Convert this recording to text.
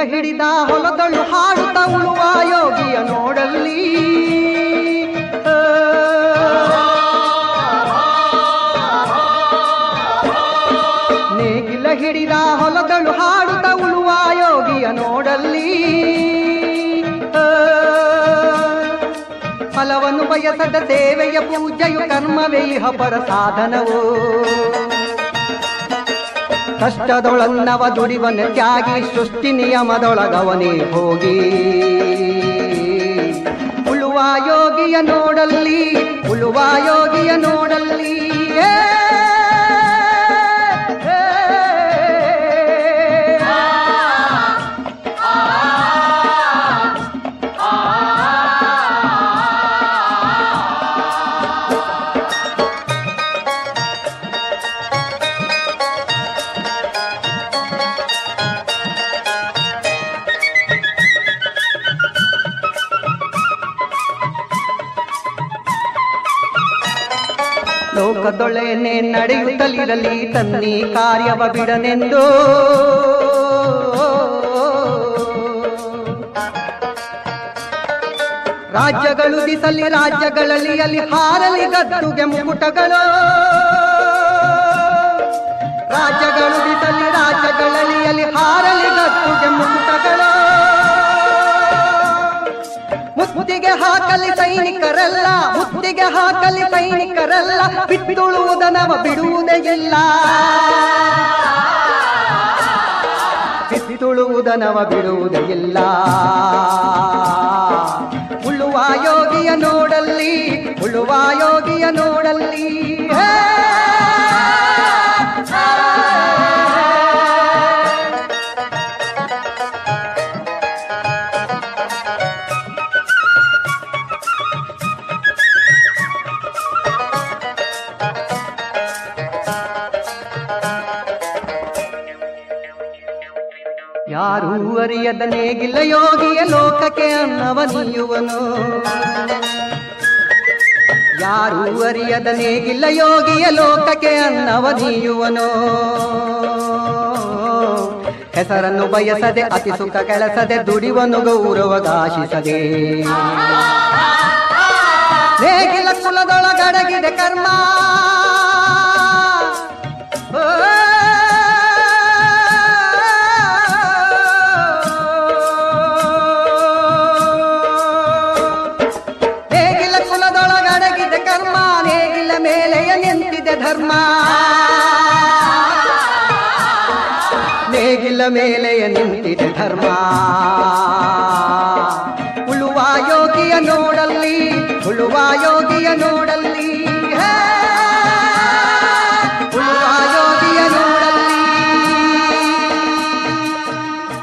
ಹಿಡಿದ ಹೊಲದಳು ಹಾಡುತ್ತ ಉಳುವ ಯೋಗಿಯ ನೋಡಲ್ಲಿ ನೇಗಿಲ ಹಿಡಿದ ಹೊಲದಳು ಹಾಡುತ್ತ ಉಳುವ ಯೋಗಿಯ ನೋಡಲ್ಲಿ ಫಲವನ್ನು ಬಯಸದ ಸೇವೆಯ ಪೂಜೆಯು ಕರ್ಮವೇ ಇಹ ಪರ ಸಾಧನವು ಕಷ್ಟದೊಳನ್ನವ ದುಡಿವನ ತ್ಯಾಗಿ ಸೃಷ್ಟಿ ನಿಯಮದೊಳಗವನೇ ಹೋಗಿ ಉಳುವ ಯೋಗಿಯ ನೋಡಲ್ಲಿ ಉಳುವ ಯೋಗಿಯ ನೋಡಲ್ಲಿ ಲೋಕದೊಳೆನೆ ನಡೆಯುತ್ತಲಿರಲಿ ತನ್ನಿ ಕಾರ್ಯವ ಬಿಡನೆಂದು ರಾಜ್ಯಗಳು ದಿಸಲಿ ರಾಜ್ಯಗಳಲ್ಲಿ ಅಲ್ಲಿ ಹಾರಲಿ ಗದ್ದುಗೆ ಮುಕುಟಗಳು ರಾಜ್ಯಗಳು ದಿಸಲಿ ರಾಜ್ಯಗಳಲ್ಲಿ ಅಲ್ಲಿ ಹಾರಲಿ ಗದ್ದುಗೆ ಮುಕುಟಗಳು ಮುತ್ತಿಗೆ ಹಾಕಲಿ ಸೈನಿಕರಲ್ಲ ಮುತ್ತಿಗೆ ಹಾಕಲಿ ಸೈನಿಕರಲ್ಲ ಬಿತ್ತುಳುವುದನವ ಬಿಡುವುದೇ ಇಲ್ಲ ಬಿತ್ತುಳುವುದನವ ಬಿಡುವುದೇ ಇಲ್ಲ ಉಳುವ ಯೋಗಿಯ ನೋಡಲ್ಲಿ ಉಳುವ ಯೋಗಿಯ ನೋಡಲ್ಲಿ ಯಾರೂ ಅರಿಯದ ನೇಗಿಲ ಯೋಗಿಯ ಲೋಕಕ್ಕೆ ಅನ್ನವ ನೀಯುವನು ಯಾರೂ ಅರಿಯದ ನೇಗಿಲ ಯೋಗಿಯ ಲೋಕಕ್ಕೆ ಅನ್ನವ ನೀಯುವನು ಹೆಸರನ್ನು ಬಯಸದೆ ಅತಿ ಸುಖ ಕೆಲಸದೆ ದುಡಿವನು ಗೌರವಗಾಶಿಸದೆ ನೇಗಿಲ ಕುಲದೊಳಗಡಗಿದೆ ಕರ್ಮ ಧರ್ಮ ನೇಗಿಲ ಮೇಲೆಯ ನಿಂತಿದೆ ಧರ್ಮ ಉಳುವ ಯೋಗಿಯ ನೋಡಲ್ಲಿ ಉಳುವ ಯೋಗಿಯ ನೋಡಲ್ಲಿ